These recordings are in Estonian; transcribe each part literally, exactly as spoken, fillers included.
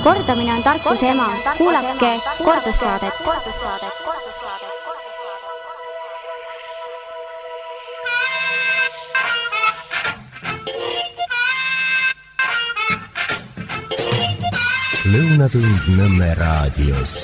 Kordamine on tarkuse ema. Kuulake kordussaadet. Lõunatund Nõmme raadios.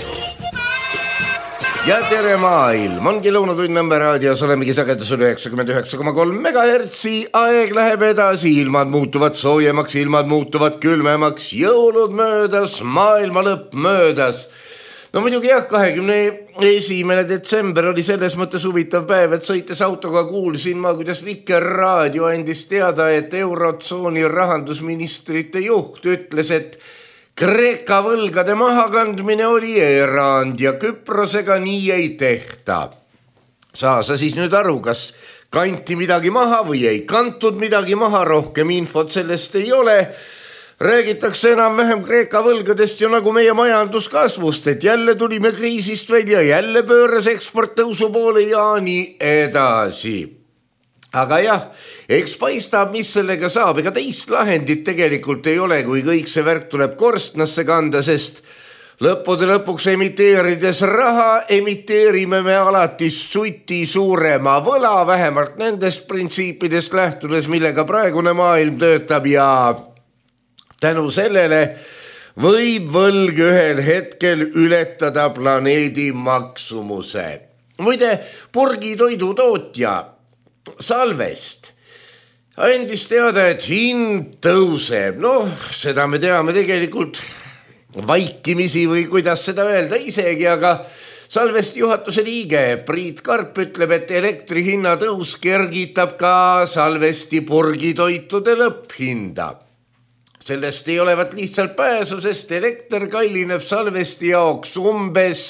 Ja tere maailm, ongi Lõunatund Nõmme raadios, olemegi sagedusel üheksakümmend üheksa koma kolm megahertsi, aeg läheb edasi, ilmad muutuvad soojemaks, ilmad muutuvad külmemaks, jõulud möödas, maailma lõpp möödas. No muidugi jah, kahekümne esimene detsember oli selles mõttes huvitav päev, et sõites autoga kuulsin ma, kuidas Vikerraadio andis teada, et Eurotsooni rahandusministrite juht ütles, et Kreeka võlgade mahakandmine oli erand ja Küprosega nii ei tehta. Saa sa siis nüüd aru, kas kanti midagi maha või ei kantud midagi maha, rohkem infot sellest ei ole. Räägitakse enam-vähem Kreeka võlgadest ju nagu meie majanduskasvust, et jälle tulime kriisist välja, jälle pööras eksport tõusu poole ja nii edasi. Aga jah, eks paistab, mis sellega saab, ega teist lahendit tegelikult ei ole, kui kõik see värk tuleb korstnasse kanda, sest lõppude lõpuks emiteerides raha, emiteerime me alati suti suurema võla, vähemalt nendest printsiipidest lähtudes, millega praegune maailm töötab ja tänu sellele võib võlg ühel hetkel ületada planeedi maksumuse. Muide, purgitoidu tootja Salvest andis teada, et hind tõuseb. No, seda me teame tegelikult vaikimisi või kuidas seda öelda isegi, aga Salvesti juhatuse liige Priit Karp ütleb, et elektri hinna tõus kergitab ka Salvesti purgitoitude lõpphinda. Sellest ei olevat lihtsalt pääsu, sest elekter kallineb Salvesti jaoks umbes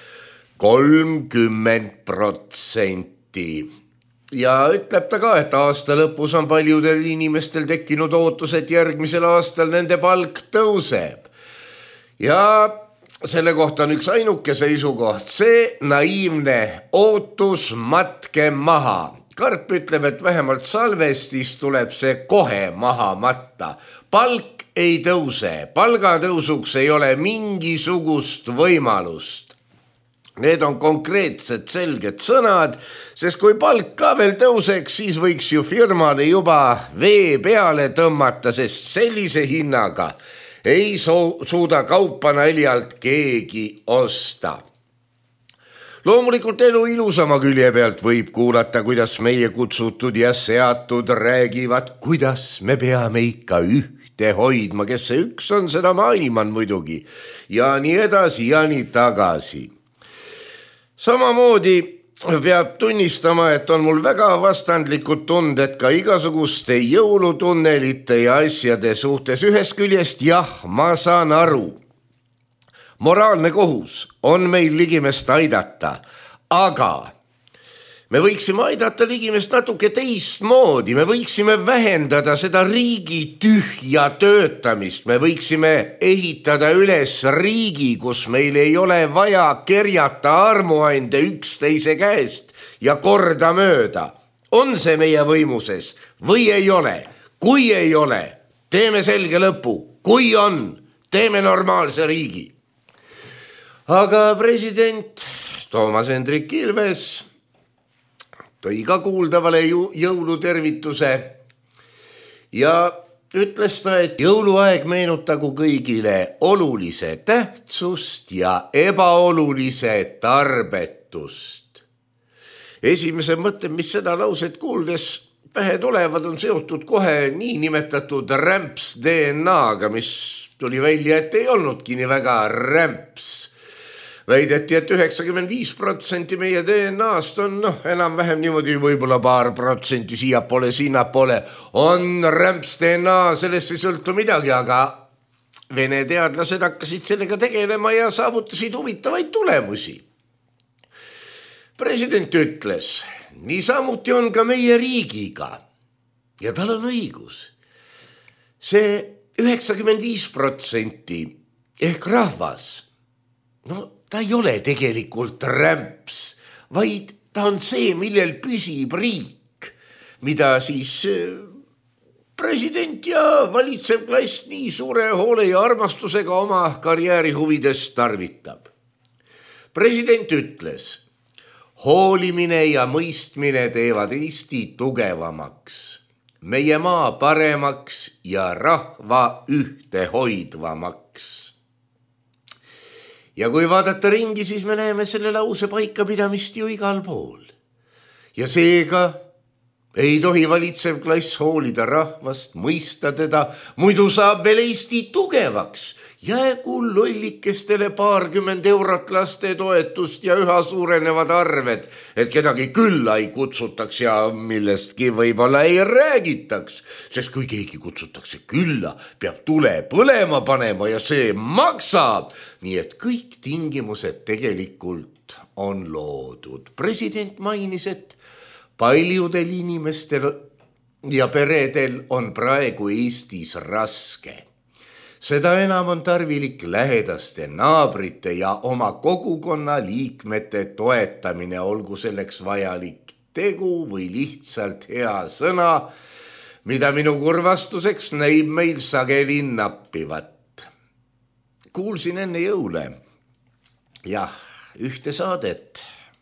kolmkümmend protsenti. Ja ütleb ta ka, et aasta lõpus on paljudel inimestel tekkinud ootus, et järgmisel aastal nende palk tõuseb. Ja selle kohta on üks ainuke seisukoht, see naiivne ootus matke maha. Karp ütleb, et vähemalt Salvestis tuleb see kohe maha matta. Palk ei tõuse, palgatõusuks ei ole mingisugust võimalust. Need on konkreetsed selged sõnad, sest kui palk ka veel tõuseks, siis võiks ju firmale juba vee peale tõmmata, sest sellise hinnaga ei suuda kaupa naljalt keegi osta. Loomulikult elu ilusama külje pealt võib kuulata, kuidas meie kutsutud ja seatud räägivad, kuidas me peame ikka ühte hoidma, kes see üks on, seda ma aiman muidugi, ja nii edasi ja nii tagasi. Samamoodi peab tunnistama, et on mul väga vastandlikud tunded ka igasuguste jõulutunnelite ja asjade suhtes. Ühest küljest jah, ma saan aru. Moraalne kohus on meil ligimest aidata, aga me võiksime aidata ligimest natuke teistmoodi, me võiksime vähendada seda riigi tühja töötamist, me võiksime ehitada üles riigi, kus meil ei ole vaja kerjata armuande üksteise käest ja korda mööda. On see meie võimuses või ei ole? Kui ei ole, teeme selge lõpu. Kui on, teeme normaalse riigi. Aga president Toomas Hendrik Ilves tõi ka kuuldavale jõulutervituse ja ütles ta, et jõuluaeg meenutagu kõigile olulise tähtsust ja ebaolulise tarbetust. Esimese mõte, mis seda lauset kuuldes pähe tulevad, on seotud kohe nii nimetatud rämps D N A-ga, mis tuli välja, et ei olnudki nii väga rämps. Väideti, et üheksakümmend viis protsenti meie D N A-st on no, enam-vähem niimoodi võib-olla paar protsenti siiapoole, sinnapoole on rämps D N A, sellest ei sõltu midagi, aga vene teadlased hakkasid sellega tegelema ja saavutasid huvitavaid tulemusi. President ütles, niisamuti on ka meie riigiga ja tal on õigus. See üheksakümmend viis protsenti ehk rahvas, no ta ei ole tegelikult rämps, vaid ta on see, millel püsib riik, mida siis president ja valitsev klass nii suure hoole ja armastusega oma karjääri huvides tarvitab. President ütles, hoolimine ja mõistmine teevad Eesti tugevamaks, meie maa paremaks ja rahva ühtehoidvamaks. Ja kui vaadata ringi, siis me näeme selle lause paikapidamist ju igal pool. Ja seega ei tohi valitsev klass hoolida rahvast, mõista teda, muidu saab veel Eesti tugevaks. Jäägu lollikestele paarkümmend eurot laste toetust ja üha suurenevad arved, et kedagi külla ei kutsutaks ja millestki võib-olla ei räägitaks, sest kui keegi kutsutakse külla, peab tule põlema panema ja see maksab. Nii et kõik tingimused tegelikult on loodud. President mainis, et paljudel inimestel ja peredel on praegu Eestis raske. Seda enam on tarvilik lähedaste, naabrite ja oma kogukonna liikmete toetamine, olgu selleks vajalik tegu või lihtsalt hea sõna, mida minu kurvastuseks näib meil sageli nappivat. Kuulsin enne jõule, jah, ühte saadet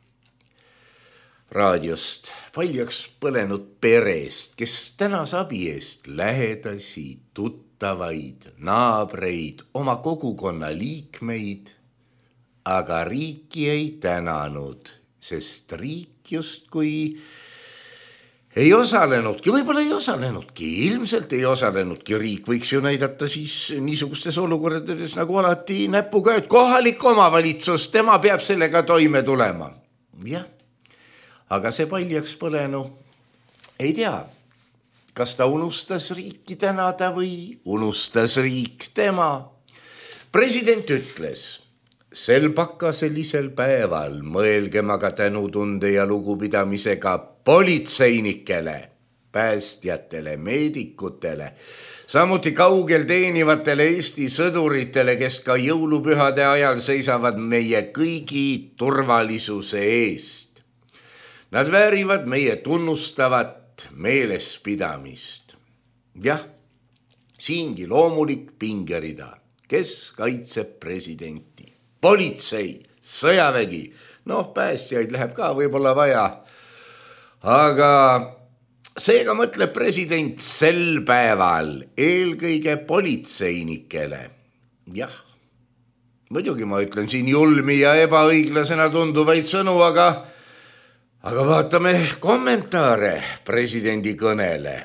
raadiost paljaks põlenud perest, kes tänas abi eest lähedasi, tuttavaid, naabreid, oma kogukonna liikmeid, aga riiki ei tänanud, sest riik justkui ei osalenudki, võib-olla ei osalenudki, ilmselt ei osalenudki riik, võiks ju näidata siis niisugustes olukordades nagu alati näpuga, et kohalik omavalitsus, tema peab sellega toime tulema. Jah. Aga see paljaks põlenu ei tea, kas ta unustas riiki tänada või unustas riik tema. President ütles, sel pakaselisel päeval mõelgem aga tänutunde ja lugupidamisega politseinikele, päästjatele, meedikutele, samuti kaugel teenivatele Eesti sõduritele, kes ka jõulupühade ajal seisavad meie kõigi turvalisuse eest. Nad väärivad meie tunnustavat meelespidamist. Jah, siingi loomulik pingerida, kes kaitseb presidenti. Politsei, sõjavägi, noh, päästjaid läheb ka võib-olla vaja. Aga seega mõtleb president sel päeval eelkõige politseinikele. Jah, muidugi ma ütlen siin julmi ja ebaõiglasena tunduvaid sõnu, aga Aga vaatame kommentaare presidendi kõnele.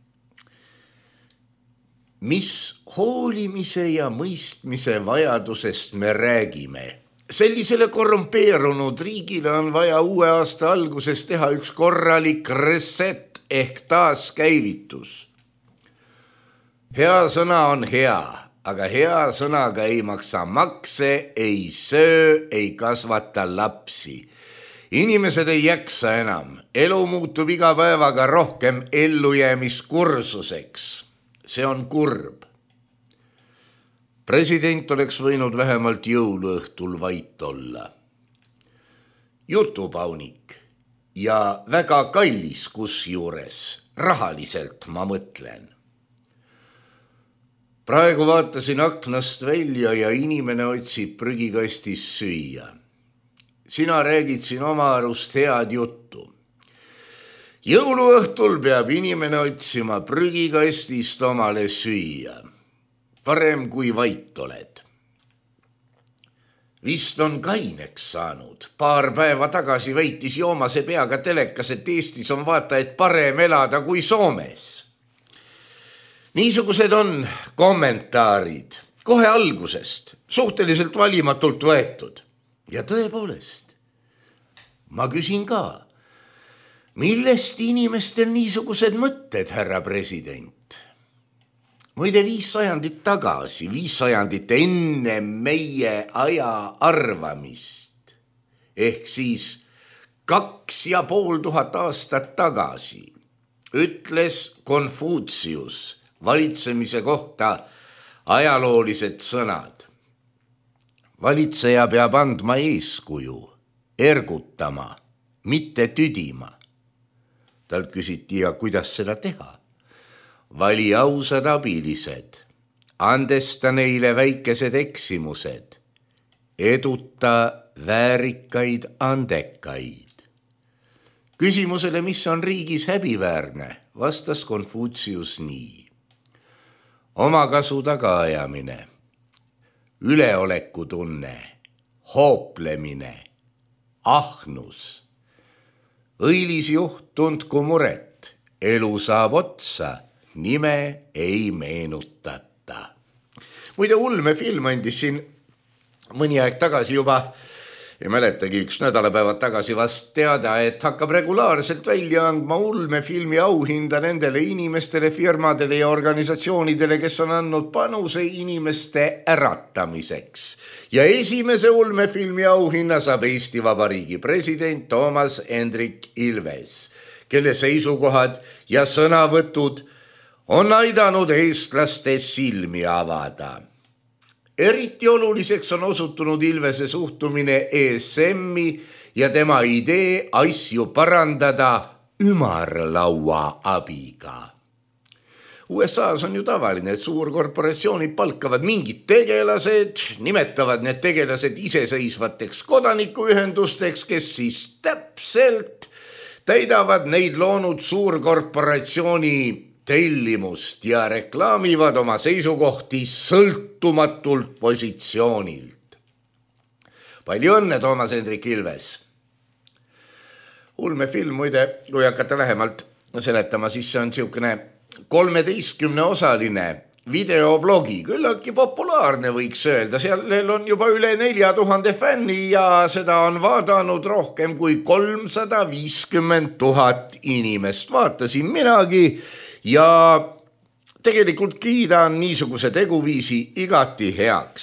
Mis hoolimise ja mõistmise vajadusest me räägime? Sellisele korrumpeerunud riigile on vaja uue aasta alguses teha üks korralik reset ehk taaskäivitus. Hea sõna on hea, aga hea sõnaga ei maksa makse, ei söö, ei kasvata lapsi. Inimesed ei jaksa enam, elu muutub iga päevaga rohkem ellujäämiskursuseks. See on kurb. President oleks võinud vähemalt jõuluõhtul vait olla. Jutupaunik ja väga kallis kusjuures, rahaliselt ma mõtlen. Praegu vaatasin aknast välja ja inimene otsib prügikastis süüa. Sina räägid siin oma arust head juttu. Jõuluõhtul peab inimene otsima prügikastist omale süüa. Parem kui vait oled. Vist on kaineks saanud. Paar päeva tagasi väitis Joomase peaga telekas, et Eestis on vaata, et parem elada kui Soomes. Niisugused on kommentaarid. Kohe algusest, suhteliselt valimatult võetud. Ja tõepoolest, ma küsin ka, millest inimestel niisugused mõtted, härra president? Muide viis sajandit tagasi, viis sajandit enne meie aja arvamist, ehk siis kaks ja pool tuhat aastat tagasi, ütles Konfutsius valitsemise kohta ajaloolised sõnad. Valitseja peab andma eeskuju, ergutama, mitte tüdima. Talt küsiti, ja kuidas seda teha? vali ausad abilised, andesta neile väikesed eksimused, eduta väärikaid andekaid. Küsimusele, mis on riigis häbiväärne, vastas Konfutsius nii. Omakasu tagaajamine, üleolekutunne, hooplemine, ahnus. Õilis juht tundku muret, elu saab otsa, nime ei meenutata. Muide, ulmefilm andis siin mõni aeg tagasi juba, ei mäletagi, üks nädalapäevad tagasi vast teada, et hakkab regulaarselt välja andma ulmefilmi auhinda nendele inimestele, firmadele ja organisatsioonidele, kes on andnud panuse inimeste äratamiseks. Ja esimese ulmefilmi auhinna saab Eesti Vabariigi president Toomas Hendrik Ilves, kelle seisukohad ja sõnavõtud on aidanud eestlaste silmi avada. Eriti oluliseks on osutunud Ilvese suhtumine E S M-i ja tema idee asju parandada ümarlaua abiga. U S A-s on ju tavaline, et suurkorporatsioonid palkavad mingid tegelased, nimetavad need tegelased iseseisvateks kodanikuühendusteks, kes siis täpselt täidavad neid loonud suurkorporatsiooni tellimust ja reklaamivad oma seisukohti sõltumatult positsioonilt. Palju õnne, Toomas Hendrik Ilves. Ulmefilm, muide, kui hakata lähemalt seletama, siis see on niisugune kolmeteistkümne osaline videoblogi, küllaltki populaarne võiks öelda, seal on juba üle nelja tuhande fänni ja seda on vaadanud rohkem kui kolmsada viiskümmend tuhat inimest. Vaatasin minagi ja tegelikult kiidan niisuguse teguviisi igati heaks.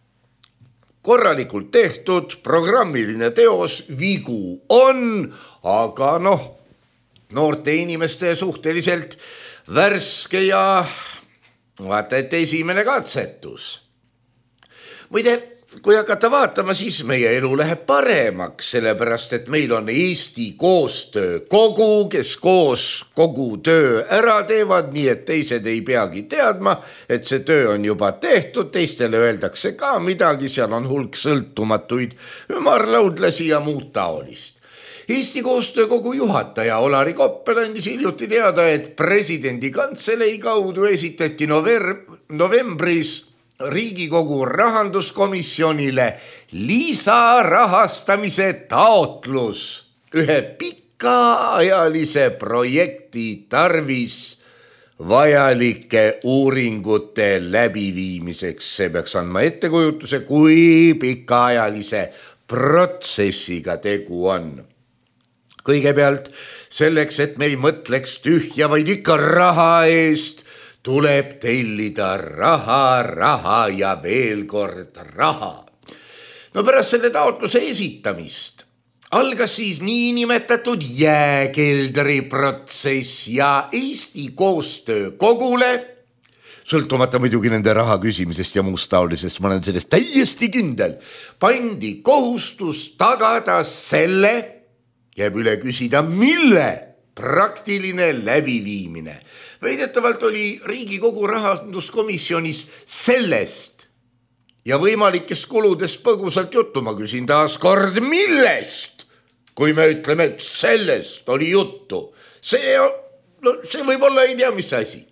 Korralikult tehtud, programmiline teos, vigu on, aga noh, noorte inimeste suhteliselt värske ja vaata, et esimene katsetus. Muide, kui hakata vaatama, siis meie elu läheb paremaks, sellepärast, et meil on Eesti koostöö kogu, kes koos kogu töö ära teevad, nii et teised ei peagi teadma, et see töö on juba tehtud, teistele öeldakse ka midagi, seal on hulk sõltumatuid ümarlaudlasi ja muud taolist. Eesti koostöö kogu juhataja Olari Koppel andis hiljuti teada, et presidendi kantselei kaudu esitati nover- novembris Riigikogu rahanduskomisjonile lisarahastamise taotlus ühe pikaajalise projekti tarvis vajalike uuringute läbiviimiseks. See peaks andma ettekujutuse, kui pikaajalise protsessiga tegu on. Kõigepealt selleks, et me ei mõtleks tühja, vaid ikka raha eest, tuleb tellida raha, raha ja veel kord raha. No pärast selle taotluse esitamist algas siis niinimetatud jääkeldri protsess ja Eesti koostöö kogule, sõltumata muidugi nende raha küsimisest ja muust taolisest, ma olen sellest täiesti kindel, pandi kohustus tagada selle, jääb üle küsida, mille praktiline läbiviimine. Veidetavalt oli Riigikogu rahanduskomisjonis sellest ja võimalikest kuludest põgusalt juttu. Ma küsin taas kord, millest? Kui me ütleme, et sellest oli juttu, see, no, see võib olla ei tea mis asi.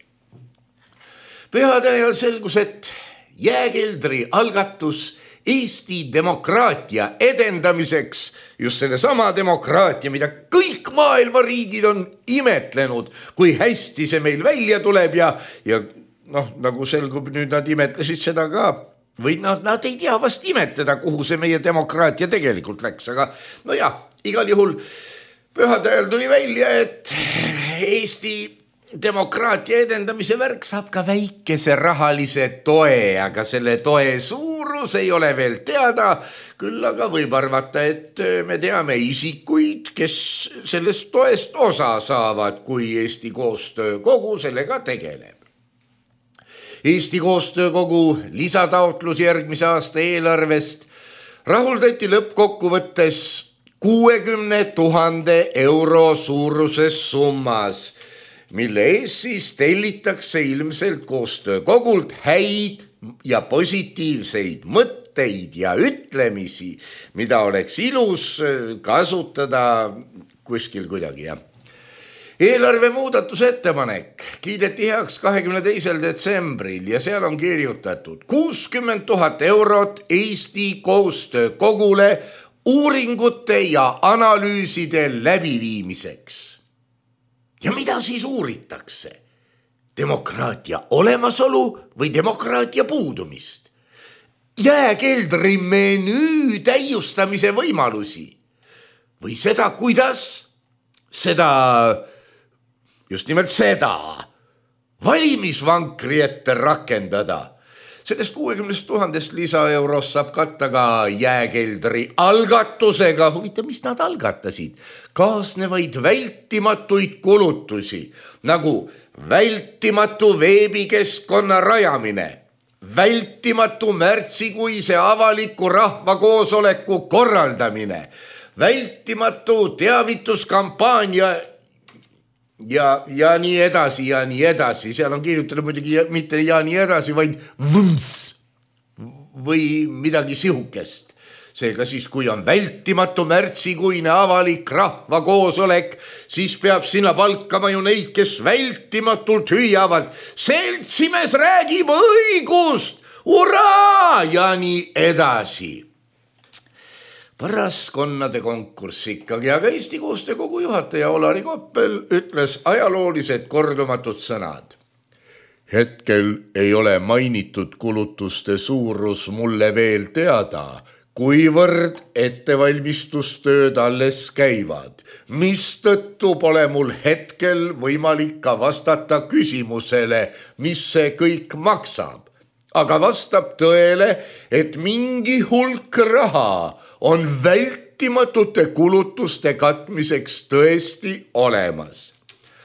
Pühade ajal selgus, et jääkeldri algatus Eesti demokraatia edendamiseks, just selle sama demokraatia, mida kõik maailma riigid on imetlenud, kui hästi see meil välja tuleb ja, ja noh, nagu selgub, nüüd nad imetlesid seda ka, või nad, nad ei tea vast imetleda, kuhu see meie demokraatia tegelikult läks, aga no jah, igal juhul pühade ajal tuli välja, et Eesti demokraatia edendamise värk saab ka väikese rahalise toe, aga selle toe suurus ei ole veel teada, küll aga võib arvata, et me teame isikuid, kes sellest toest osa saavad, kui Eesti koostöö kogu sellega tegeleb. Eesti koostöö kogu lisataotlus järgmise aasta eelarvest rahuldati lõppkokkuvõttes kuuekümne tuhande euro suuruses summas, mille ees siis tellitakse ilmselt koostöökogult häid ja positiivseid mõtteid ja ütlemisi, mida oleks ilus kasutada kuskil kuidagi, jah. Eelarve muudatuse ettepanek kiideti heaks kahekümne teisel detsembril ja seal on kirjutatud kuuskümmend tuhat eurot Eesti koostöökogule uuringute ja analüüside läbiviimiseks. Ja mida siis uuritakse? Demokraatia olemasolu või demokraatia puudumist? Jääkeldri menüü täiustamise võimalusi? Või seda, kuidas? Seda... Just nimelt seda valimisvankri ette rakendada. Sellest kuuekümnest tuhandest lisaeurost saab katta ka jääkeldri algatusega, huvitav, mis nad algatasid, kaasnevaid vältimatuid kulutusi, nagu vältimatu veebikeskkonna rajamine, vältimatu märtsikuise avaliku rahvakoosoleku korraldamine, vältimatu teavituskampaania Ja, ja nii edasi ja nii edasi. Seal on kirjutanud muidugi mitte ja nii edasi, vaid võms või midagi sihukest. Seega siis, kui on vältimatu märtsikuine avalik rahvakoosolek, siis peab sinna palkama ju neid, kes vältimatult hüüavad. Seltsimees räägib õigust, uraa ja nii edasi. Paraskonnade konkurss ikkagi, aga Eesti koostöökogu juhataja Olari Koppel ütles ajaloolised kordumatud sõnad. Hetkel ei ole mainitud kulutuste suurus mulle veel teada, kuivõrd ettevalmistustööd alles käivad, mistõttu pole mul hetkel võimalik ka vastata küsimusele, mis see kõik maksab. Aga vastab tõele, et mingi hulk raha on vältimatute kulutuste katmiseks tõesti olemas.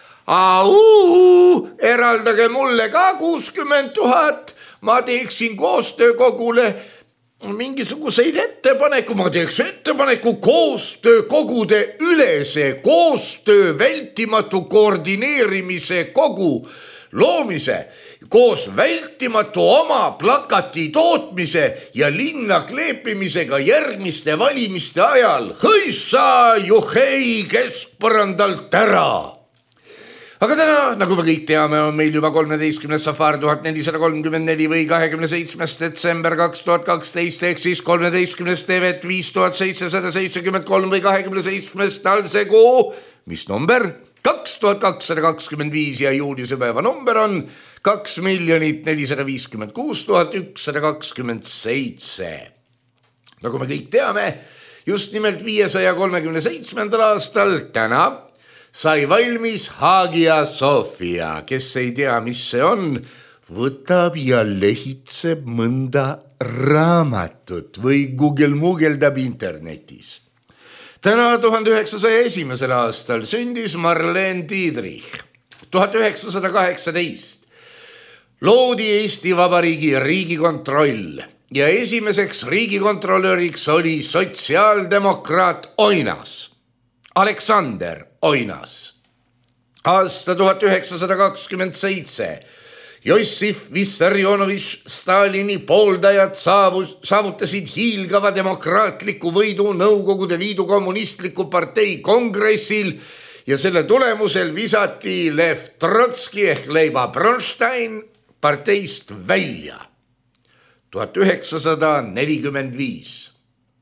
Au, eraldage mulle ka kuuskümmend tuhat, ma teeksin koostöökogule mingisuguseid ettepaneku, ma teeks ettepaneku koostöökogude ülese koostöö vältimatu koordineerimise kogu loomise koos vältimatu oma plakati tootmise ja linna kleepimisega järgmiste valimiste ajal. Hõissa juhei keskpõrandalt ära! Aga täna, nagu me kõik teame, on meil juba kolmeteistkümnes safar tuhat nelisada kolmkümmend neli või kahekümne seitsmes detsember kaks tuhat kaksteist ehk siis kolmeteistkümnes tevet viis tuhat seitsesada seitsekümmend kolm või kahekümne seitsmes talsekuu, mis number? kaks tuhat kakssada kakskümmend viis ja juulisõpäeva number on kaks miljonit nelisada viiskümmend kuus tuhat ükssada kakskümmend seitse. Nagu me kõik teame, just nimelt viiesaja kolmekümne seitsmendal aastal täna sai valmis Hagia Sophia. Kes ei tea, mis see on, võtab ja lehitseb mõnda raamatut või Google-mugeldab internetis. Täna tuhande üheksasaja esimesel aastal sündis Marlene Dietrich. tuhat üheksasada kaheksateist loodi Eesti Vabariigi Riigikontroll ja esimeseks riigikontrolöriks oli sotsiaaldemokraat Oinas, Aleksander Oinas. Aasta tuhat üheksasada kakskümmend seitse Jossif Vissarionovitš Stalini pooldajad saavutasid hiilgava demokraatliku võidu Nõukogude Liidu kommunistliku partei kongressil ja selle tulemusel visati Lev Trotski ehk Leiba Bronstein parteist välja. tuhat üheksasada nelikümmend viis.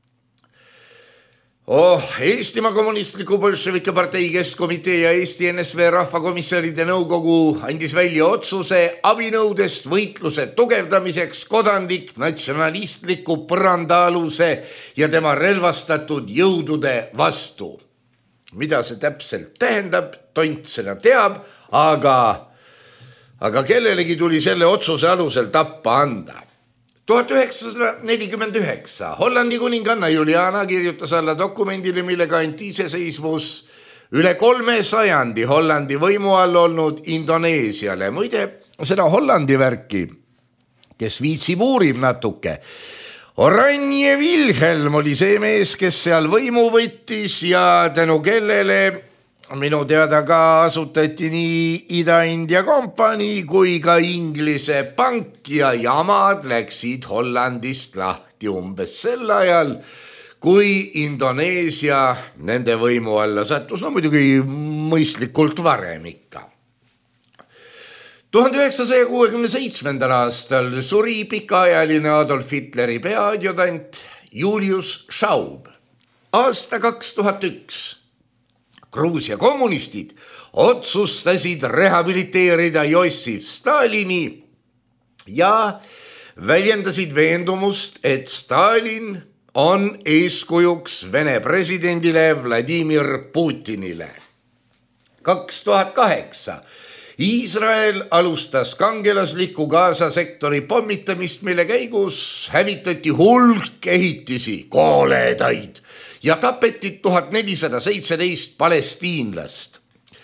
Oh, Eestimaa kommunistliku bolševike partei keskkomitee ja Eesti N S V rahvakomissaride nõukogu andis välja otsuse abinõudest võitluse tugevdamiseks kodanlik natsionalistliku põrandaaluse ja tema relvastatud jõudude vastu. Mida see täpselt tähendab, tont seda teab, aga, aga kellelegi tuli selle otsuse alusel tappa anda. tuhat üheksasada nelikümmend üheksa Hollandi kuninganna Juliana kirjutas alla dokumendile, millega anti iseseisvus üle kolme sajandi Hollandi võimu all olnud Indoneesiale. Muide, seda Hollandi värki, kes viitsib uurib natuke. Oranje Wilhelm oli see mees, kes seal võimu võttis ja tänu kellele minu teada ka asutati nii Ida-India kompanii kui ka Inglise pank ja jamad läksid Hollandist lahti umbes sel ajal, kui Indoneesia nende võimu alla sattus, no muidugi mõistlikult varem ikka. tuhande üheksasaja kuuekümne seitsmendal aastal suri pikaajaline Adolf Hitleri peaadjutant Julius Schaub. Aasta kaks tuhat üks Gruusia kommunistid otsustasid rehabiliteerida Jossif Stalini ja väljendasid veendumust, et Stalin on eeskujuks Vene presidendile Vladimir Putinile. kaks tuhat kaheksa Iisrael alustas kangelasliku Gaza sektori pommitamist, mille käigus hävitati hulk ehitisi, kooledaid ja tapeti tuhat nelisada seitseteist palestiinlast.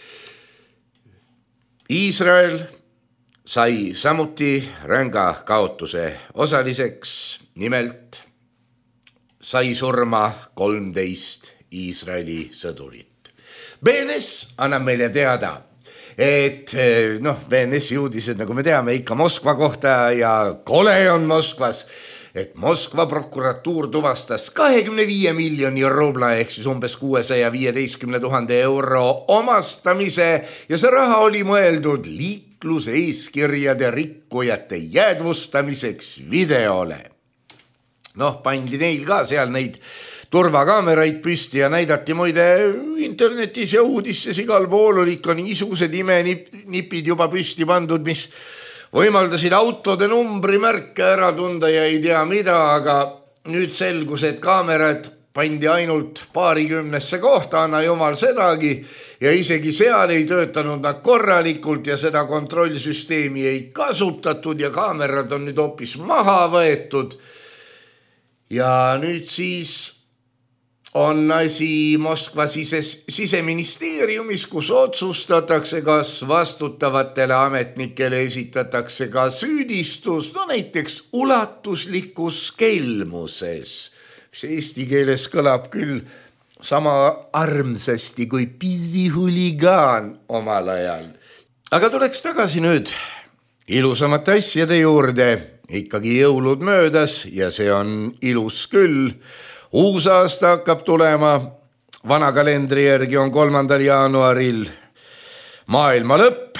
Iisrael sai samuti ränga kaotuse osaliseks, nimelt sai surma kolmteist Iisraeli sõdurit. B N S annab meile teada, et noh, B N S-i uudised, nagu me teame, ikka Moskva kohta ja kole on Moskvas, et Moskva prokuratuur tuvastas kahekümne viie miljoni rubla ehk siis umbes kuuesaja viieteistkümne tuhande euro omastamise ja see raha oli mõeldud liikluse eeskirjade rikkujate jäädvustamiseks videole. Noh, pandi neil ka seal neid turvakaameraid püsti ja näidati muide internetis ja uudistes igal pool oli ikka niisugused imenipid juba püsti pandud, mis võimaldasid autode numbrimärke ära tunda ja ei tea mida, aga nüüd selgus, et kaamerad pandi ainult paarikümnesse kohta, anna jumal sedagi, ja isegi seal ei töötanud nad korralikult ja seda kontrollsüsteemi ei kasutatud ja kaamerad on nüüd hoopis maha võetud. Ja nüüd siis on asi Moskva sises, siseministeeriumis, kus otsustatakse, kas vastutavatele ametnikele esitatakse ka süüdistus, no näiteks ulatuslikus kelmuses, mis eesti keeles kõlab küll sama armsasti kui pisihuligaan omal ajal. Aga tuleks tagasi nüüd ilusamate asjade juurde, ikkagi jõulud möödas ja see on ilus küll. Uus aasta hakkab tulema, vana kalendri järgi on kolmandal jaanuaril maailma lõpp.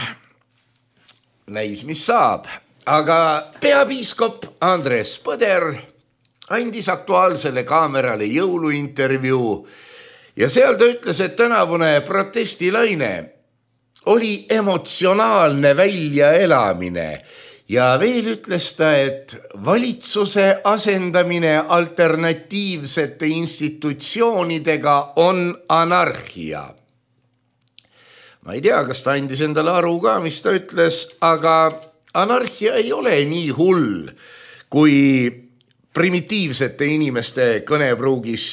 Näis, mis saab, aga peapiiskop Andres Põder andis Aktuaalsele kaamerale jõuluintervjuu ja seal ta ütles, et tänavune protestilaine oli emotsionaalne väljaelamine. Ja veel ütles ta, et valitsuse asendamine alternatiivsete institutsioonidega on anarhia. Ma ei tea, kas ta andis endale aru ka, mis ta ütles, aga anarhia ei ole nii hull, kui primitiivsete inimeste kõnepruugis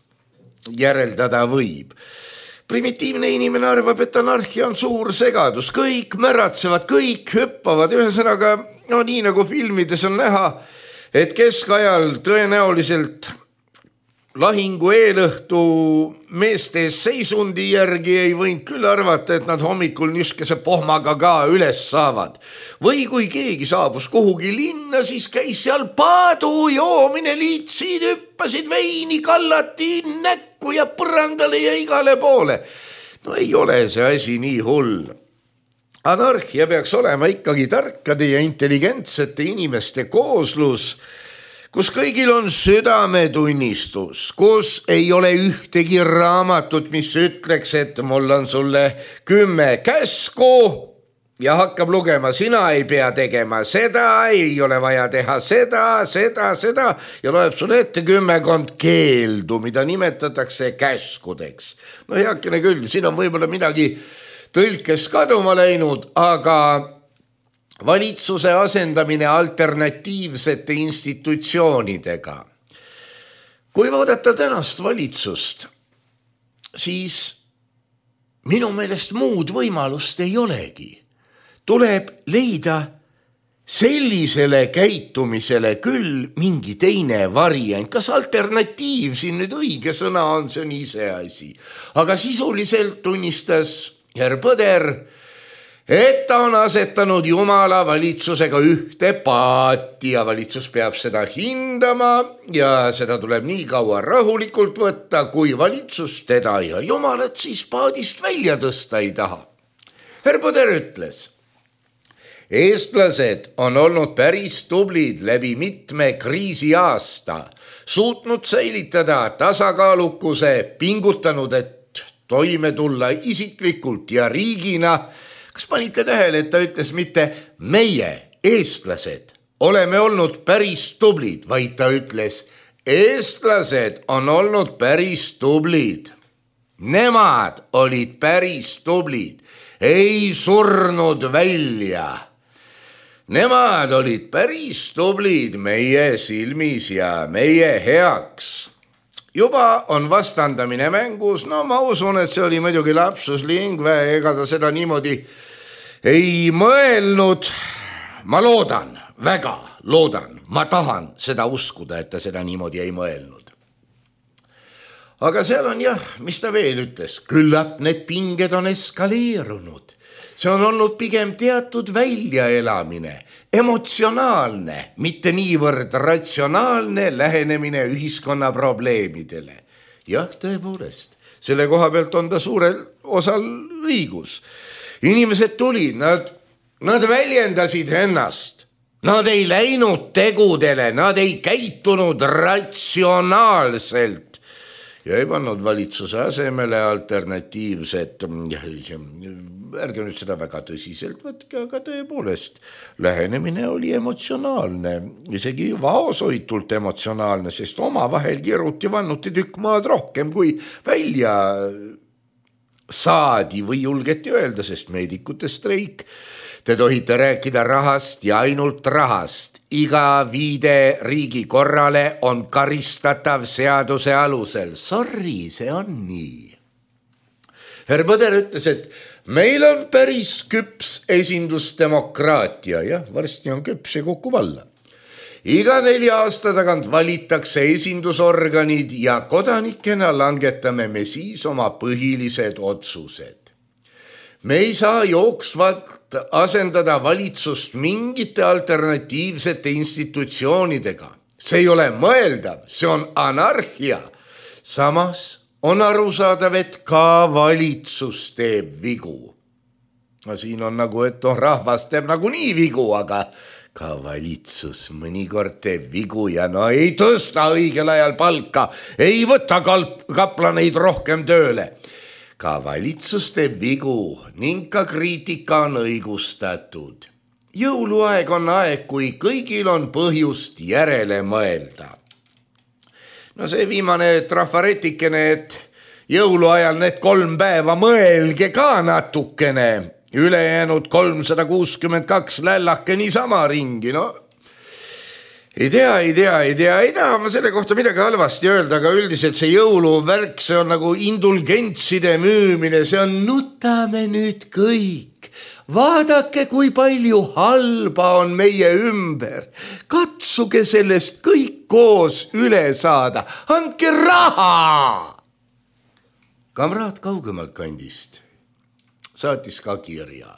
järeldada võib. Primitiivne inimene arvab, et anarhia on suur segadus, kõik märatsevad, kõik hüppavad, ühesõnaga, no nii nagu filmides on näha, et keskajal tõenäoliselt lahingu eelõhtu meeste seisundi järgi ei võinud küll arvata, et nad hommikul niskese pohmaga ka üles saavad. Või kui keegi saabus kuhugi linna, siis käis seal paadu joomine, liitsid, hüppasid veini, kallati näkku ja põrandale ja igale poole. No ei ole see asi nii hull. Anarhia peaks olema ikkagi tarkade ja intelligentsete inimeste kooslus, kus kõigil on südametunnistus, kus ei ole ühtegi raamatut, mis ütleks, et mul on sulle kümme käsku ja hakkab lugema, sina ei pea tegema seda, ei ole vaja teha seda, seda, seda ja loeb sulle ette kümmekond keeldu, mida nimetatakse käskudeks. No heakene küll, siin on võib-olla midagi tõlkes kaduma läinud, aga valitsuse asendamine alternatiivsete institutsioonidega. Kui vaadata tänast valitsust, siis minu meelest muud võimalust ei olegi. Tuleb leida sellisele käitumisele küll mingi teine variant, kas alternatiiv siin nüüd õige sõna on, see on ise asi. Aga sisuliselt tunnistas Herr Põder, et ta on asetanud Jumala valitsusega ühte paati ja valitsus peab seda hindama ja seda tuleb nii kaua rahulikult võtta, kui valitsus teda ja Jumalat siis paadist välja tõsta ei taha. Herr Põder ütles, eestlased on olnud päris tublid läbi mitme kriisi aasta, suutnud säilitada tasakaalukuse, pingutanud, et toime tulla isiklikult ja riigina. Kas panite tähele, et ta ütles mitte meie, eestlased, oleme olnud päris tublid, vaid ta ütles, eestlased on olnud päris tublid. Nemad olid päris tublid, ei surnud välja. Nemad olid päris tublid meie silmis ja meie heaks. Juba on vastandamine mängus, no ma usun, et see oli muidugi lapsus lingve, ega ta seda niimoodi ei mõelnud. Ma loodan, väga loodan, ma tahan seda uskuda, et ta seda niimoodi ei mõelnud. Aga seal on jah, mis ta veel ütles, küllap need pinged on eskaleerunud. See on olnud pigem teatud väljaelamine, emotsionaalne, mitte niivõrd ratsionaalne lähenemine ühiskonna probleemidele. Jah, tõepoolest, selle koha pealt on ta suurel osal õigus. Inimesed tulid, nad, nad väljendasid ennast. Nad ei läinud tegudele, nad ei käitunud ratsionaalselt. Ja ei pannud valitsuse asemele alternatiivset, ärge nüüd seda väga tõsiselt võtke, aga tõepoolest lähenemine oli emotsionaalne, isegi vaosoitult emotsionaalne, sest oma vahel kiruti vannuti tükk maad rohkem kui välja saadi või julgeti öelda, sest meedikute streik. Te tohite rääkida rahast ja ainult rahast. Iga viide riigi korrale on karistatav seaduse alusel. Sorry, see on nii. Herr Põder ütles, et meil on päris küps esindusdemokraatia. Jah, varsti on küps ja kukub alla. Iga neli aasta tagant valitakse esindusorganid ja kodanikena langetame me siis oma põhilised otsused. Me ei saa jooksvalt asendada valitsust mingite alternatiivsete institutsioonidega. See ei ole mõeldav, see on anarhia. Samas on arusaadav, et ka valitsus teeb vigu. No siin on nagu, et on rahvas teeb nagu nii vigu, aga ka valitsus mõnikord teeb vigu ja no ei tõsta õigel ajal palka, ei võta kaplaneid rohkem tööle. Ka valitsus teeb vigu ning ka kriitika on õigustatud. Jõuluaeg on aeg, kui kõigil on põhjust järele mõelda. No see viimane trafaretikene, et jõuluajal need kolm päeva mõelge ka natukene. Ülejäänud kolmsada kuuskümmend kaks lällake niisama ringi, no. Ei tea, ei tea, ei tea, ei taha ma selle kohta midagi halvasti öelda, aga üldiselt see jõuluvärk, see on nagu indulgentside müümine, see on nutame nüüd kõik. Vaadake, kui palju halba on meie ümber. Katsuge sellest kõik koos üle saada. Andke raha! Kamraad kaugemalt kandist saatis ka kirja.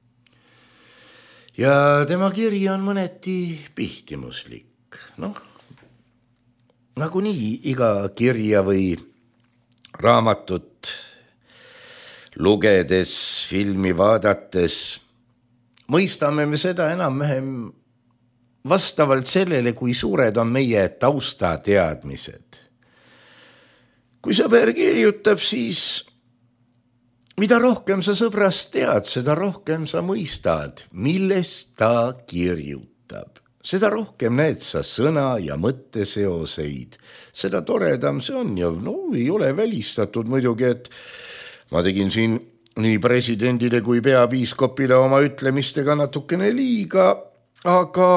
Ja tema kiri on mõneti pihtimuslik. Noh, nagu nii iga kirja või raamatut lugedes, filmi vaadates, mõistame me seda enam-vähem vastavalt sellele, kui suured on meie taustateadmised. Kui sõber kirjutab, siis mida rohkem sa sõbrast tead, seda rohkem sa mõistad, millest ta kirjutab. Seda rohkem näed sa sõna ja mõtteseoseid. Seda toredam see on ja no ei ole välistatud muidugi, et ma tegin siin nii presidendile kui peapiiskopile oma ütlemistega natukene liiga, aga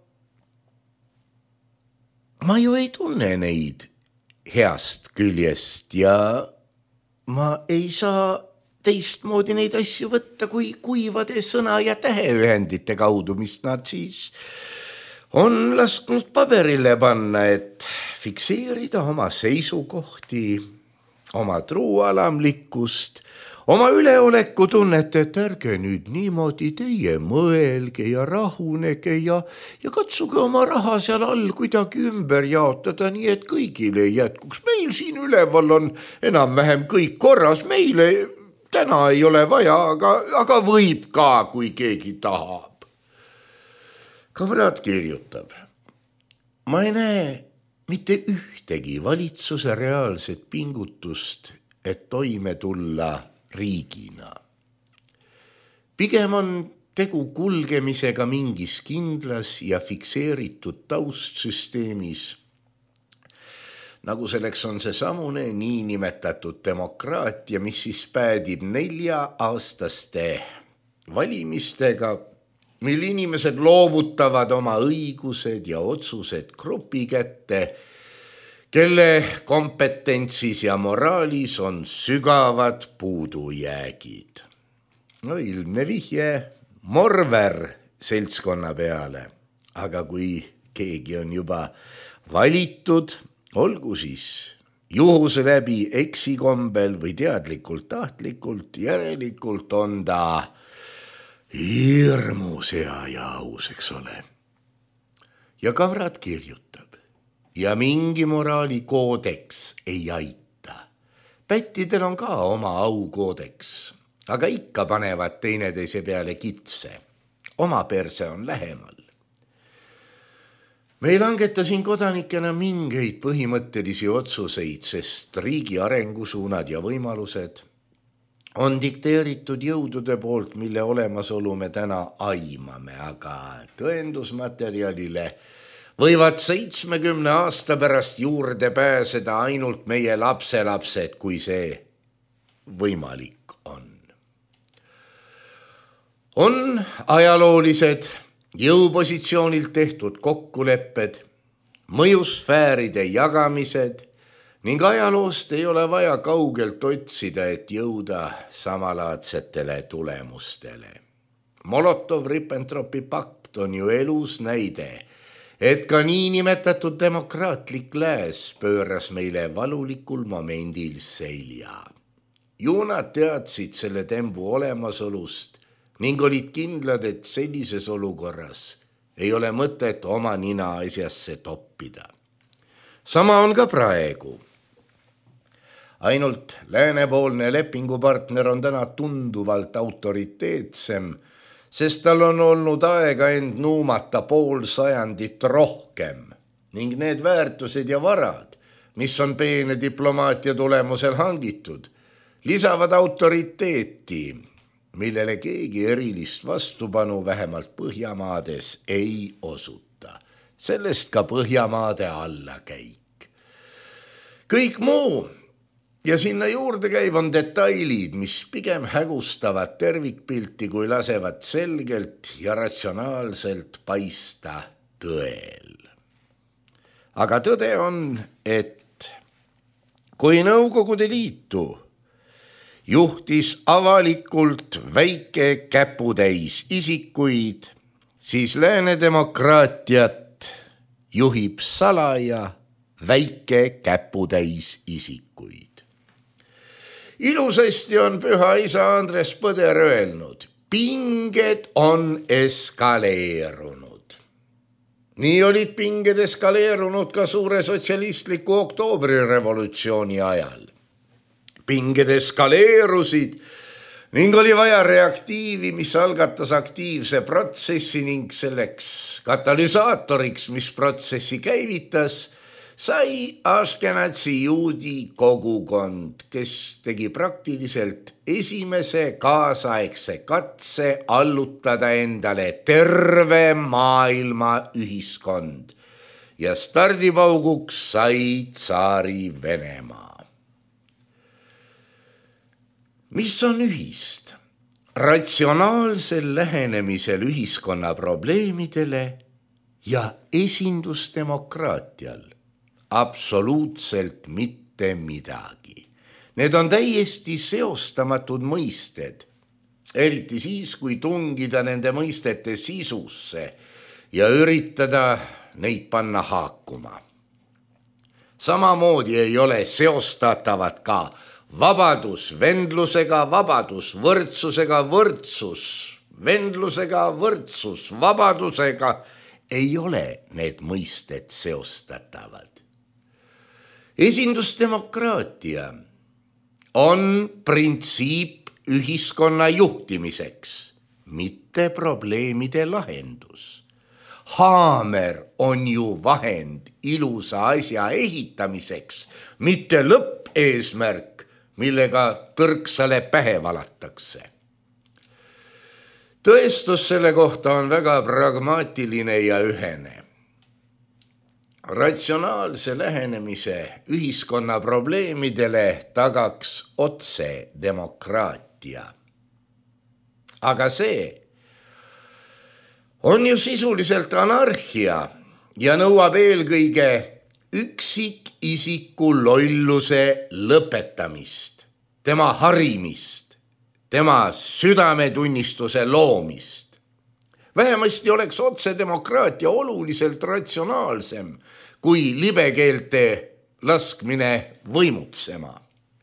ma ju ei tunne neid heast küljest ja ma ei saa teistmoodi neid asju võtta kui kuivade sõna ja täheühendite kaudu, mis nad siis on lasknud paberile panna, et fikseerida oma seisukohti, oma truualamlikkust, oma üleoleku tunnet, et ärge nüüd niimoodi teie mõelge ja rahunege ja, ja katsuge oma raha seal all kuidagi ümber jaotada, nii et kõigile ei jätkuks. Meil siin üleval on enam-vähem kõik korras, meile täna ei ole vaja, aga, aga võib ka, kui keegi tahab. Kavrad kirjutab, ma ei näe mitte ühtegi valitsuse reaalset pingutust, et toime tulla riigina. Pigem on tegu kulgemisega mingis kindlas ja fikseeritud taustsüsteemis, nagu selleks on see samune niinimetatud demokraatia, mis siis päädib nelja aastaste valimistega, mil inimesed loovutavad oma õigused ja otsused grupi kätte, kelle kompetentsis ja moraalis on sügavad puudujäägid. No ilmne vihje morver seltskonna peale, aga kui keegi on juba valitud, olgu siis juhuse läbi eksikombel või teadlikult tahtlikult, järelikult on ta hirmus hea ja aus, eks ole. Ja Kavrad kirjutab, ja mingi moraalikoodeks ei aita. Pättidel on ka oma aukoodeks, aga ikka panevad teineteise peale kitse. Oma perse on lähemal. Me ei langeta siin kodanikena mingeid põhimõttelisi otsuseid, sest riigi arengusuunad ja võimalused on dikteeritud jõudude poolt, mille olemasolu me täna aimame, aga tõendusmaterjalile võivad seitsmekümne aasta pärast juurde pääseda ainult meie lapselapsed, kui see võimalik on. On ajaloolised jõupositsioonilt tehtud kokkulepped, mõjusfääride jagamised ning ajaloost ei ole vaja kaugelt otsida, et jõuda samalaadsetele tulemustele. Molotov-Ribbentropi pakt on ju elus näide, et ka niinimetatud demokraatlik lääs pööras meile valulikul momendil selja. Ju nad teadsid selle tembu olemasolust ning olid kindlad, et sellises olukorras ei ole mõtet oma nina asjasse toppida. Sama on ka praegu. Ainult läänepoolne lepingupartner on täna tunduvalt autoriteetsem, sest tal on olnud aega end nuumata pool sajandit rohkem ning need väärtused ja varad, mis on peene diplomaatia tulemusel hangitud, lisavad autoriteeti, millele keegi erilist vastupanu vähemalt Põhjamaades ei osuta. Sellest ka Põhjamaade allakäik. Kõik muu ja sinna juurde käiv on detailid, mis pigem hägustavad tervikpilti, kui lasevad selgelt ja ratsionaalselt paista tõel. Aga tõde on, et kui Nõukogude Liitu juhtis avalikult väike käputäis isikuid, siis lääne demokraatiat juhib salaja väike käputäis isikuid. Ilusasti on püha isa Andres Põder öelnud, pinged on eskaleerunud. Nii olid pinged eskaleerunud ka suure sotsialistliku oktoobrirevolutsiooni ajal. Pinged eskaleerusid ning oli vaja reaktiivi, mis algatas aktiivse protsessi ning selleks katalüsaatoriks, mis protsessi käivitas, sai Ashkenazi juudi kogukond, kes tegi praktiliselt esimese kaasaegse katse allutada endale terve maailma ühiskond ja stardipauguks sai tsaari Venemaa. Mis on ühist? Ratsionaalsel lähenemisel ühiskonna probleemidele ja esindusdemokraatial absoluutselt mitte midagi. Need on täiesti seostamatud mõisted, eriti siis, kui tungida nende mõistete sisusse ja üritada neid panna haakuma. Samamoodi ei ole seostatavat ka vabadus vendlusega, vabadus võrdsusega, võrdsus vendlusega, võrdsus vabadusega. Ei ole need mõisted seostatavad. Esindusdemokraatia on printsiip ühiskonna juhtimiseks, mitte probleemide lahendus. Haamer on ju vahend ilusa asja ehitamiseks, mitte lõppeesmärk, millega tõrksale pähe valatakse. Tõestus selle kohta on väga pragmaatiline ja ühene. Ratsionaalse lähenemise ühiskonna probleemidele tagaks otse demokraatia. Aga see on ju sisuliselt anarhia ja nõuab eelkõige üksikisiku lolluse lõpetamist, tema harimist, tema südametunnistuse loomist. Vähemasti oleks otsedemokraatia oluliselt ratsionaalsem kui libekeelte laskmine võimutsema.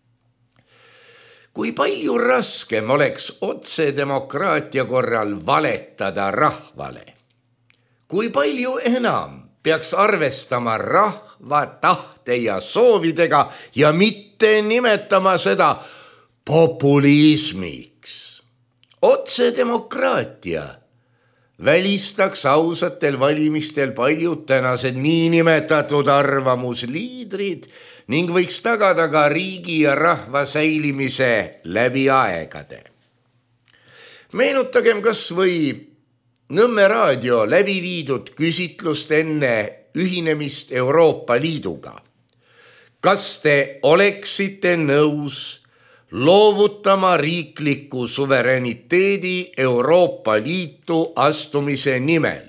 Kui palju raskem oleks otsedemokraatia korral valetada rahvale? Kui palju enam peaks arvestama rahva tahte ja soovidega ja mitte nimetama seda populismiks? Otsedemokraatia välistaks ausatel valimistel paljud tänased niinimetatud arvamusliidrid ning võiks tagada ka riigi ja rahva säilimise läbi aegade. Meenutagem kas või Nõmme raadio läbi viidud küsitlust enne ühinemist Euroopa Liiduga. Kas te oleksite nõus loovutama riikliku suvereniteedi Euroopa Liitu astumise nimel?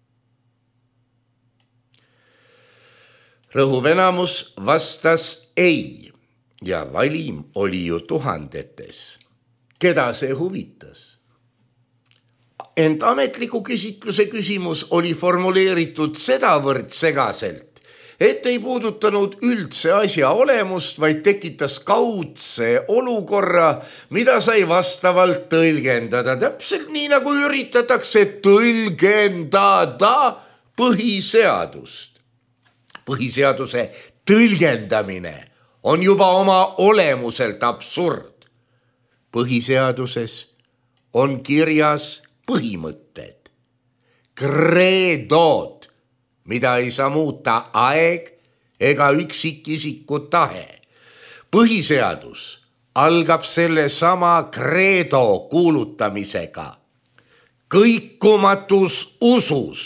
Rõhuv enamus vastas ei ja valim oli ju tuhandetes. Keda see huvitas? Ent ametliku küsitluse küsimus oli formuleeritud sedavõrd segaselt, et ei puudutanud üldse asja olemust, vaid tekitas kaudse olukorra, mida sai vastavalt tõlgendada. Täpselt nii, nagu üritatakse tõlgendada põhiseadust. Põhiseaduse tõlgendamine on juba oma olemuselt absurd. Põhiseaduses on kirjas põhimõtted, kreedod, mida ei saa muuta aeg ega üksikisiku tahe. Põhiseadus algab selle sama kreedo kuulutamisega. Kõikumatus usus.